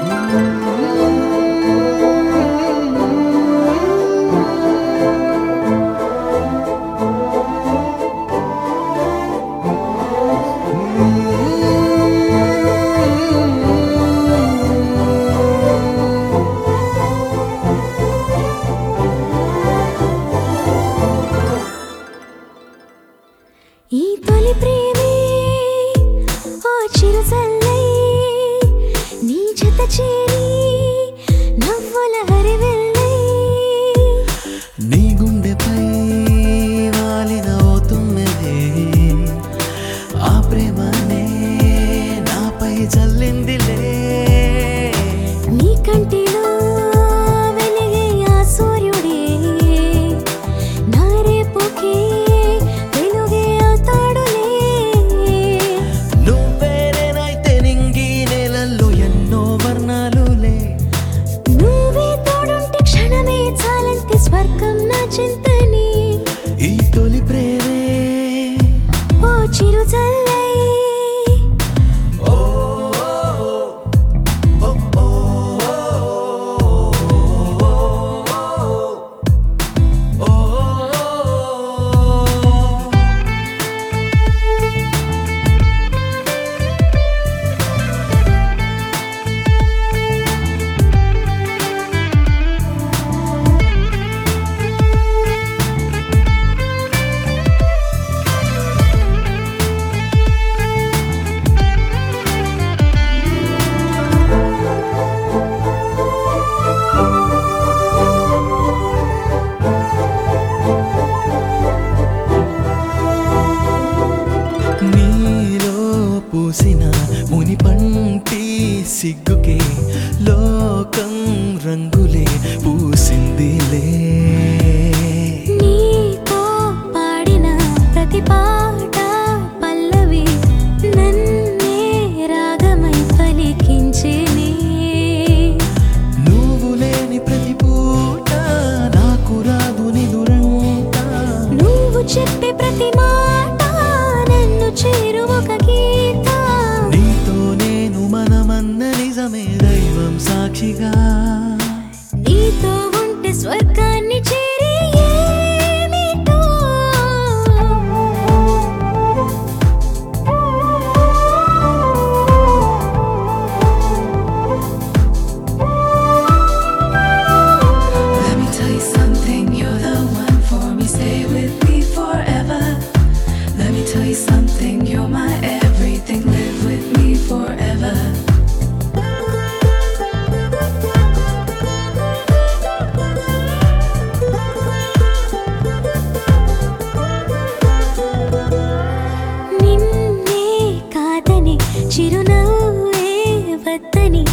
ఈ తొలి ప్రేమే ఓ చిరుసల్లై నీ జత చేరి నవ్వుల హరివెల్లై నీ గుండెపై వాలిన ఓ తుమ్మెదే ఆ ప్రేమనే నాపై చల్లిందిలే నీ కంటిలో వెలిగే ఆ సూర్యుడే నా రేపుకే వెలుగే అవుతాడులే నువ్వేనేనైతే నింగి నేలల్లో ఎన్నో వర్ణాలులే నువ్వే తోడుంటే క్షణమే చాలంతే స్వర్గం నా చింతని ఈ తొలి ప్రేమే ఓ చిరుసల్లై నీలో పూసిన మునిపంటి సిగ్గుకే లోకం రంగులే పూసిందిలే నీతో పాడిన ప్రతి పాట పల్లవి నన్నే రాగమై పలికించేనే నువ్వు లేని ప్రతి పూట నాకు రాదు నిదురంట నువ్వు చెప్పే ప్రతి మాట నన్ను చేరు ఒక గీత నీతో నేను మనమన్న నిజమే దైవం సాక్షిగా నీతో ఉంటే స్వర్గాన్ని చేరి ఏమిటో Let me tell you something, you're the one for me, stay with me forever. Let me tell you something, you're my everything, live with me forever. నిన్నే కాదని చిరునవ్వే వద్దని